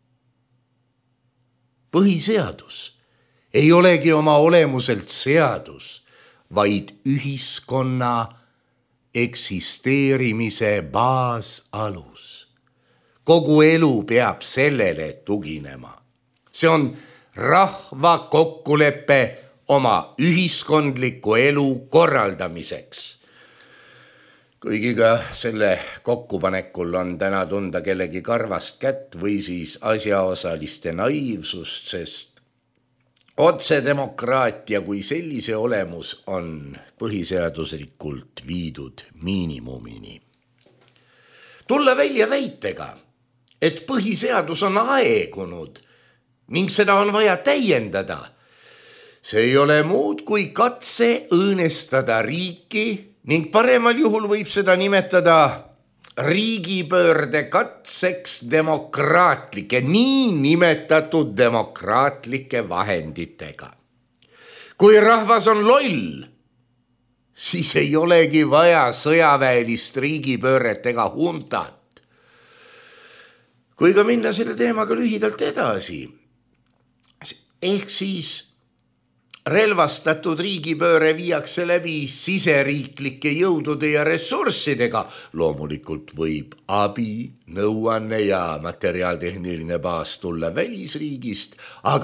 Põhiseadus ei olegi oma olemuselt seadus, vaid ühiskonna eksisteerimise baasalus. Kogu elu peab sellele tuginema. See on rahva kokkulepe oma ühiskondliku elu korraldamiseks. Kuigi ka selle kokkupanekul on täna tunda kellegi karvast kätt või siis asjaosaliste naiivsust, sest otsedemokraatia kui sellise olemus on põhiseaduslikult viidud miinimumini. Tulla välja väitega, et põhiseadus on aegunud ning seda on vaja täiendada. See ei ole muud kui katse õõnestada riiki ning paremal juhul võib seda nimetada riigipöörde katseks demokraatlike, nii nimetatud demokraatlike vahenditega. Kui rahvas on loll, siis ei olegi vaja sõjaväelist riigipööret ega huntat. Kui ka minna selle teemaga lühidalt edasi, ehk siis relvastatud riigipööre viiakse läbi siseriiklike jõudude ja ressurssidega. Loomulikult võib abi, nõuanne ja materiaaltehniline baas tulla välisriigist, aga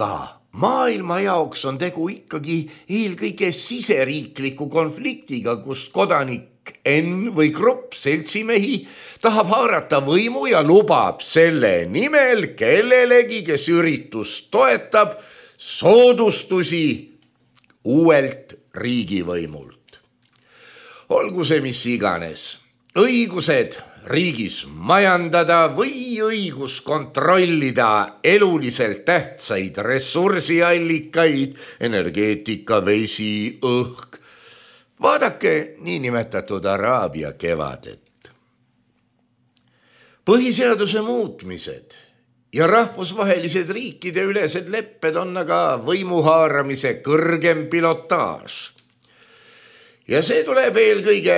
maailma jaoks on tegu ikkagi eelkõige siseriikliku konfliktiga, kus kodanik N või grupp seltsimehi tahab haarata võimu ja lubab selle nimel kellelegi, kes üritust toetab, soodustusi uuelt riigivõimult. Olgu see mis iganes, õigused riigis majandada või õigus kontrollida eluliselt tähtsaid ressursiallikaid, energeetika, vesi, õhk. Vaadake niinimetatud Araabia kevadet. Põhiseaduse muutmised ja rahvusvahelised riikide ülesed lepped on aga võimuhaaramise kõrgem pilotaaž. Ja see tuleb eelkõige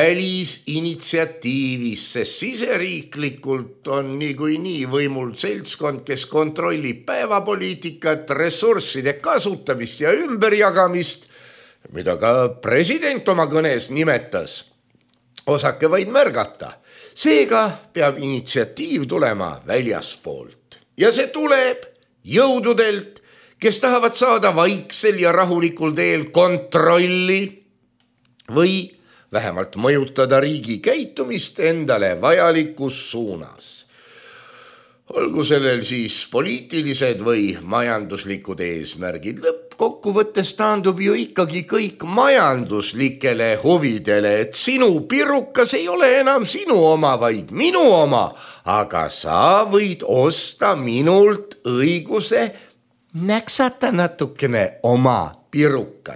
välisinitsiatiivis, sest siseriiklikult on niikuinii võimul seltskond, kes kontrollib päevapoliitikat, ressursside kasutamist ja ümberjagamist, mida ka president oma kõnes nimetas. Osake vaid märgata. Seega peab initsiatiiv tulema väljaspoolt. Ja see tuleb jõududelt, kes tahavad saada vaiksel ja rahulikul teel kontrolli või vähemalt mõjutada riigi käitumist endale vajalikus suunas. Olgu sellel siis poliitilised või majanduslikud eesmärgid. Lõppkokkuvõttes taandub ju ikkagi kõik majanduslikele huvidele, et sinu pirukas ei ole enam sinu oma, vaid minu oma, aga sa võid osta minult õiguse näksata natukene oma pirukat.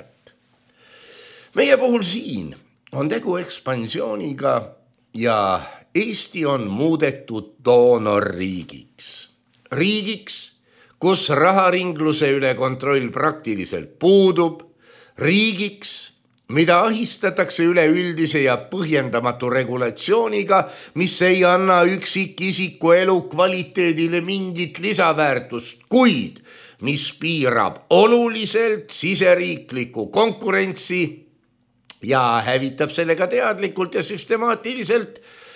Meie puhul siin on tegu ekspansiooniga ja Eesti on muudetud doonorriigiks. Riigiks, kus raharingluse üle kontroll praktiliselt puudub. Riigiks, mida ahistatakse üleüldise ja põhjendamatu regulatsiooniga, mis ei anna üksikisiku elu kvaliteedile mingit lisaväärtust, kuid mis piirab oluliselt siseriikliku konkurentsi ja hävitab sellega teadlikult ja süstemaatiliselt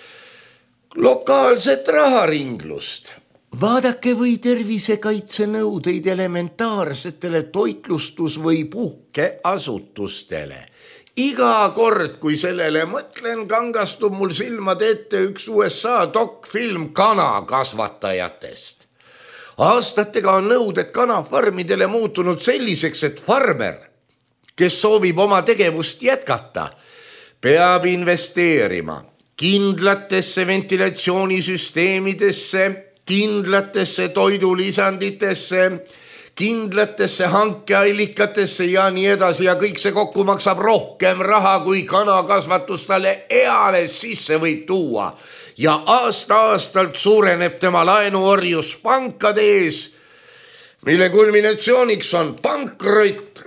lokaalset raharinglust. Vaadake või tervisekaitsenõudeid elementaarsetele toitlustus- või puhkeasutustele. Iga kord, kui sellele mõtlen, kangastub mul silmad ette üks U S A dokfilm kanakasvatajatest. Aastatega on nõuded kanafarmidele muutunud selliseks, et farmer, kes soovib oma tegevust jätkata, peab investeerima kindlatesse ventilatsioonisüsteemidesse, kindlatesse toidulisanditesse, kindlatesse hankeallikatesse ja nii edasi ja kõik see kokku maksab rohkem raha, kui kanakasvatus talle eales sisse võib tuua. Ja aasta-aastalt suureneb tema laenuorjus pankade ees, mille kulminatsiooniks on pankrott.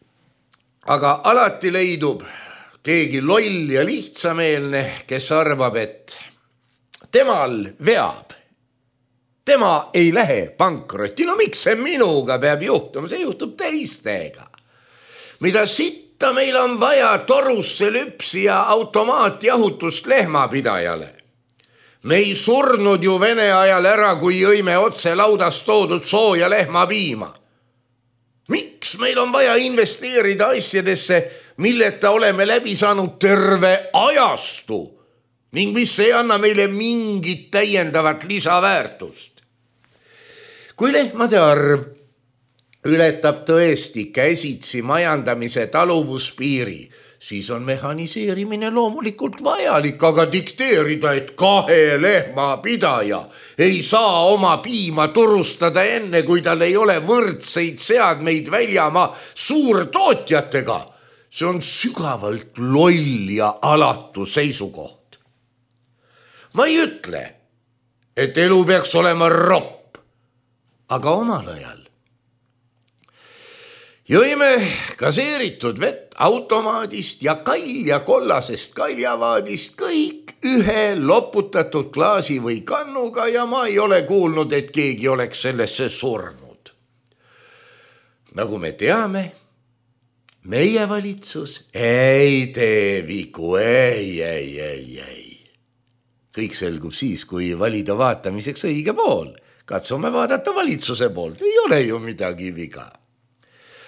Aga alati leidub keegi loll ja lihtsameelne, kes arvab, et temal veab. Tema ei lähe pankrotti. No miks see minuga peab juhtuma? See juhtub teistega. Mida sitta meil on vaja torusse lüpsi ja automaatjahutust lehmapidajale. Me ei surnud ju Vene ajal ära, kui jõime otse laudas toodud sooja lehmapiima. Miks meil on vaja investeerida asjadesse, milleta oleme läbi saanud terve ajastu ning mis ei anna meile mingit täiendavat lisaväärtust? Kui lehmade arv ületab tõesti käsitsi majandamise taluvuspiiri, siis on mehaniseerimine loomulikult vajalik, aga dikteerida, et kahe lehmapidaja ei saa oma piima turustada enne, kui tal ei ole võrdseid seadmeid väljamaa suurtootjatega, see on sügavalt loll ja alatu seisukoht. Ma ei ütle, et elu peaks olema ropp, aga omal ajal jõime gaseeritud vett automaadist ja kalja kollasest kaljavaadist kõik ühe loputatud klaasi või kannuga ja ma ei ole kuulnud, et keegi oleks sellesse surnud. Nagu me teame, meie valitsus ei tee vigu, ei, ei, ei, ei. Kõik selgub siis, kui valida vaatamiseks õige pool. Katsume vaadata valitsuse poolt, ei ole ju midagi viga.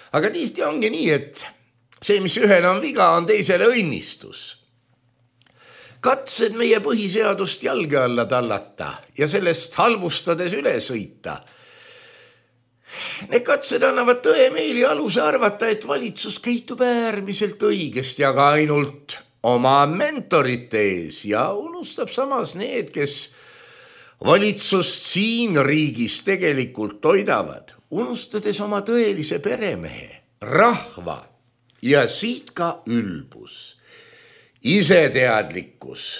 aga tihti ongi nii, et see, mis ühele on viga, on teisele õnnistus. Katsed meie põhiseadust jalge alla tallata ja sellest halvustades üle sõita. Need katsed annavad tõemeeli aluse arvata, et valitsus käitub äärmiselt õigesti, aga ainult oma mentorite ees ja unustab samas need, kes valitsust siin riigis tegelikult toidavad, unustades oma tõelise peremehe, rahva ja siit ka ülbus, iseteadlikkus,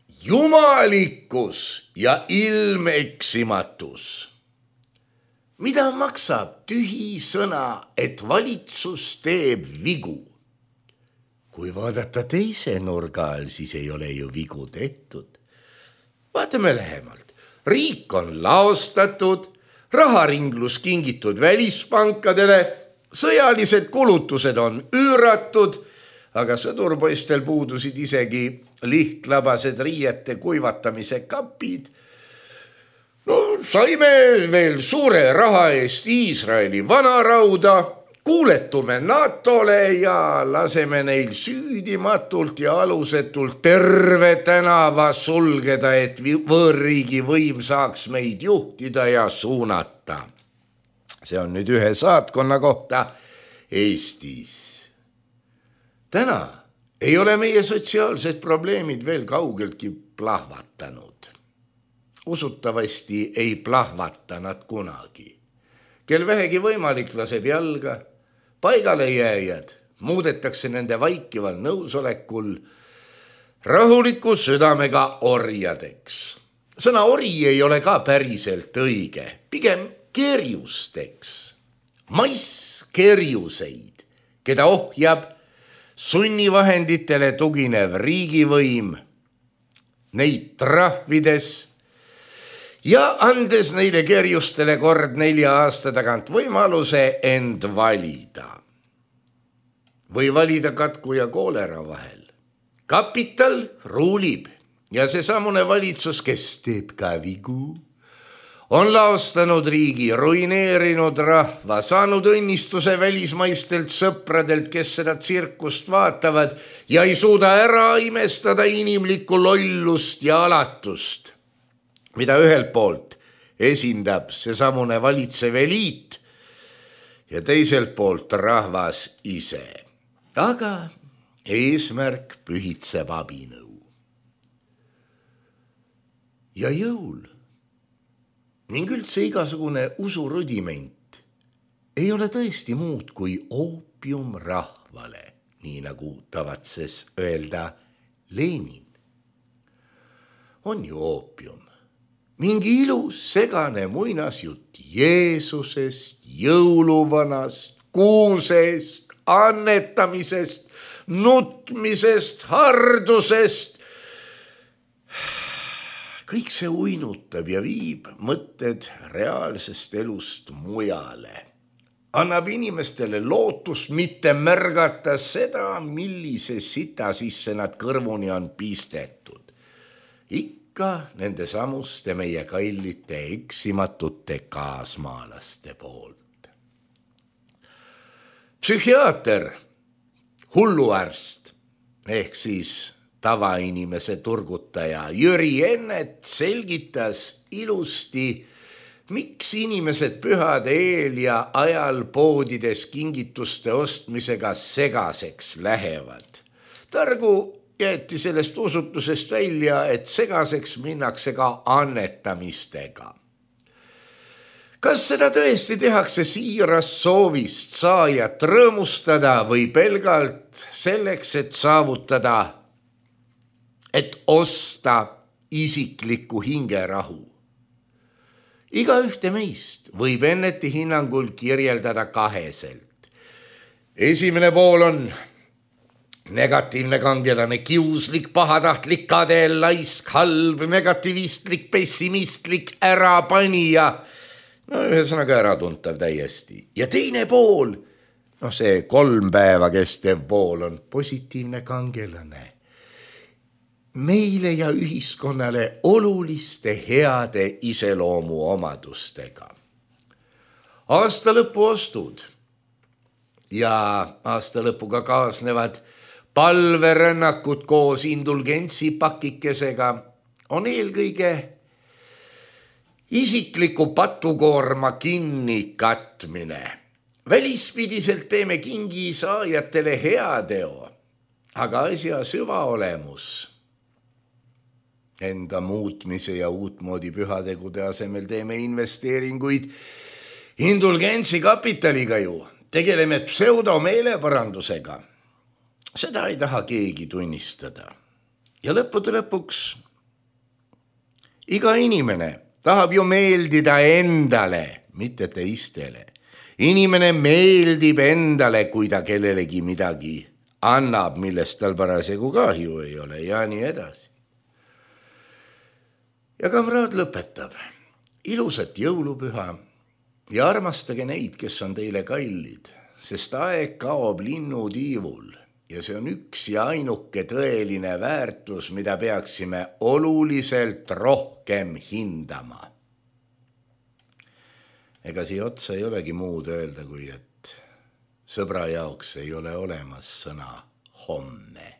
jumalikkus ja ilmeksimatus. Mida maksab tühi sõna, et valitsus teeb vigu? Kui vaadata teise nurga all, siis ei ole ju vigu tehtud. Vaatame lähemalt. Riik on laostatud, raharinglus kingitud välispankadele, sõjalised kulutused on üüratud, aga sõdurpoistel puudusid isegi lihtlabased riiete kuivatamise kapid. No, saime veel suure raha eest Iisraeli vanarauda, kuuletume NATOle ja laseme neil süüdimatult ja alusetult terve tänava sulgeda, et võõrriigi võim saaks meid juhtida ja suunata. See on nüüd ühe saatkonna kohta Eestis. Täna ei ole meie sotsiaalsed probleemid veel kaugeltki plahvatanud. Usutavasti ei plahvata nad kunagi. Kel vähegi võimalik laseb jalga, paigale jääjad muudetakse nende vaikival nõusolekul rahuliku südamega orjadeks. Sõna ori ei ole ka päriselt õige, pigem kerjusteks. Mass kerjuseid, keda ohjab sunnivahenditele tuginev riigivõim, neid trahvides ja andes neile kerjustele kord nelja aasta tagant võimaluse end valida. Või valida katku ja koolera vahel. Kapital ruulib ja see samune valitsus, kes teeb ka vigu, on laostanud riigi, ruineerinud rahva, saanud õnnistuse välismaistelt sõpradelt, kes seda tsirkust vaatavad ja ei suuda ära imestada inimlikku lollust ja alatust, mida ühelt poolt esindab see samune valitsev eliit ja teiselt poolt rahvas ise. Aga eesmärk pühitseb abinõu. Ja jõul ning üldse igasugune usurudiment ei ole tõesti muud kui oopium rahvale, nii nagu tavatses öelda Lenin. On ju oopium. Mingi ilus segane muinasjutt Jeesusest, jõuluvanast, kuusest, annetamisest, nutmisest, hardusest. Kõik see uinutab ja viib mõtted reaalsest elust mujale. Annab inimestele lootust mitte märgata seda, millise sita sisse nad kõrvuni on pistetud. Ikka nende samuste meie kallite eksimatute kaasmaalaste poolt. Psühhiaater, hulluarst ehk siis tavainimese turgutaja Jüri Ennet selgitas ilusti, miks inimesed pühade eel ja ajal poodides kingituste ostmisega segaseks lähevad. Targu jäeti sellest usutusest välja, et segaseks minnakse ka annetamistega. Kas seda tõesti tehakse siiras soovist saajat rõõmustada või pelgalt selleks, et saavutada, et osta isiklikku hingerahu? Iga ühte meist võib Enneti hinnangul kirjeldada kaheselt. Esimene pool on negatiivne kangelane, kiuslik, pahatahtlik, kade, laisk, halb, negativistlik, pessimistlik, ärapanija. No ühesõnaga äratuntav täiesti. Ja teine pool, no see kolm päeva kestev pool on positiivne kangelane. Meile ja ühiskonnale oluliste heade iseloomu omadustega. Aasta lõpu ostud ja aasta lõpuga kaasnevad palverännakud koos indulgentsi pakikesega on eelkõige isikliku patukoorma kinni katmine. Välispidiselt teeme kingi saajatele heateo, aga asja süvaolemus enda muutmise ja uutmoodi pühategude asemel teeme investeeringuid indulgentsi kapitaliga ju. Tegeleme pseudomeeleparandusega. Seda ei taha keegi tunnistada. Ja lõppude lõpuks iga inimene tahab ju meeldida endale, mitte teistele. Inimene meeldib endale, kui ta kellelegi midagi annab, millest tal parasjagu kahju ei ole ja nii edasi. Ja kamraad lõpetab. Ilusat jõulupüha ja armastage neid, kes on teile kallid, sest aeg kaob linnutiivul ja see on üks ja ainuke tõeline väärtus, mida peaksime oluliselt rohkem hindama. Ega siia otsa ei olegi muud öelda, kui et sõbra jaoks ei ole olemas sõna homme.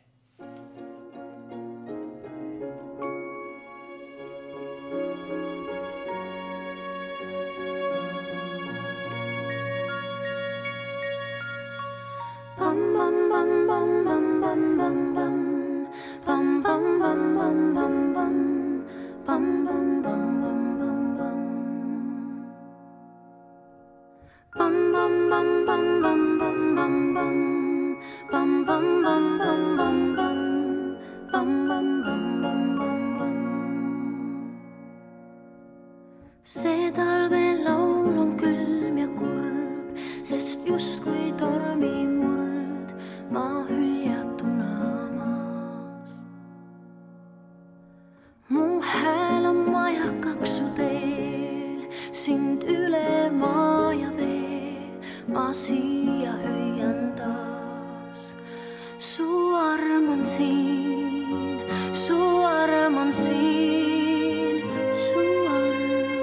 See talve laul on külm ja kurb, sest justkui tormimurd maa hüljatuna maas. Mu hääl on majakaks su teel, sind üle maa ja vee, ma siia hüüan taas. Su arm on siin, su arm on siin, su arm.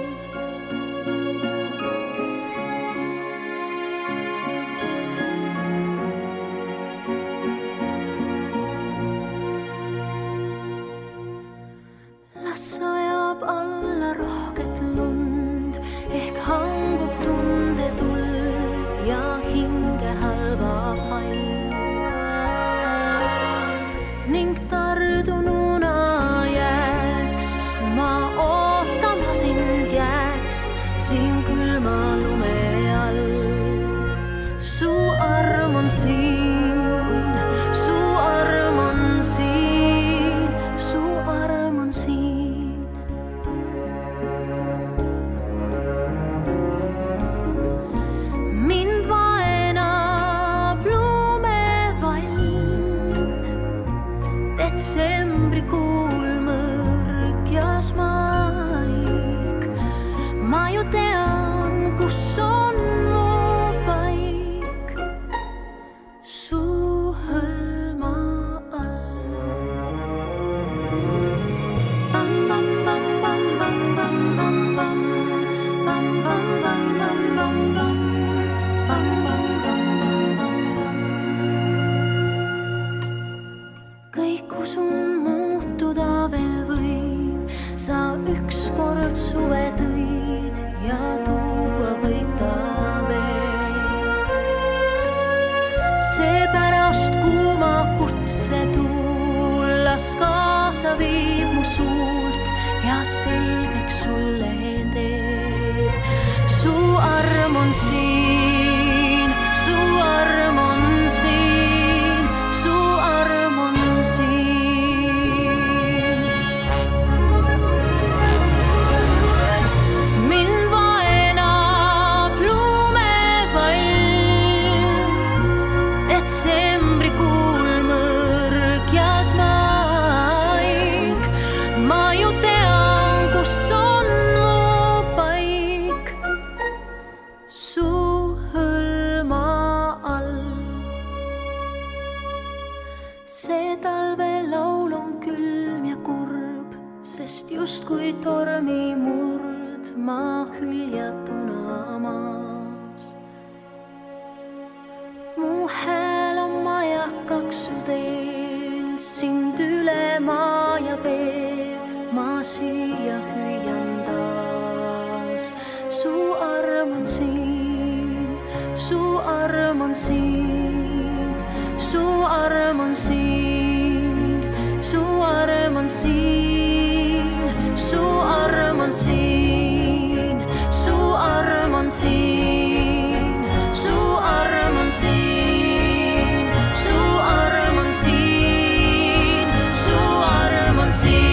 Sajab alla rohket lund, ehk hangub tundetuld ja hinge halvab hall. Ning tardununa jääks, ma ootama sind jääks siin külma lume all. Su arm on siin, su arm on siin, su arm on siin. Detsembrikuul mõrk ja smaik, ma ju tean, kus on mu paik. Su hõlma all. Bam, bam, bam, bam, bam, bam, bam, bam, bam, bam, bam, bam, bam, bam, bam, bam, bam, bam. Kõik usun muutuda veel võib, sa ükskord suve tõid ja tuua võita veel. Seepärast kuuma kutse tuulas kaasa viib mu suurt ja selgeks sulle teeb. Su arm on siin, su arm on siin, su arm on su arm on siin, su arm on siin, su arm on siin, su arm on siin, su arm on siin, su arm on siin, su arm on siin, su arm on siin.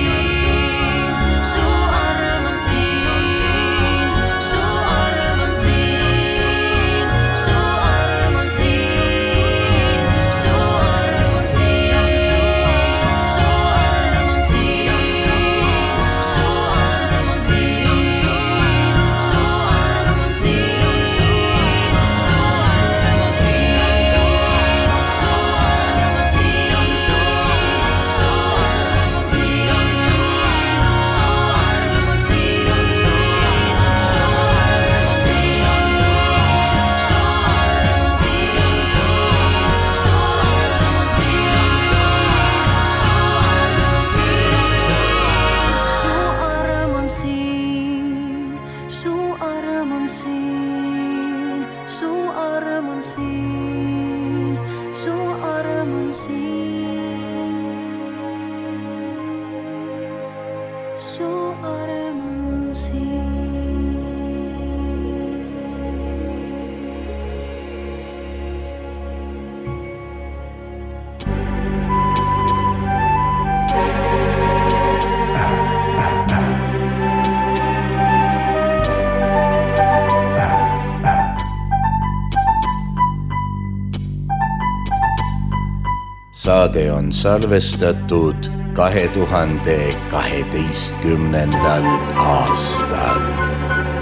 Saade on salvestatud kahe tuhande kaheteistkümnendal aastal.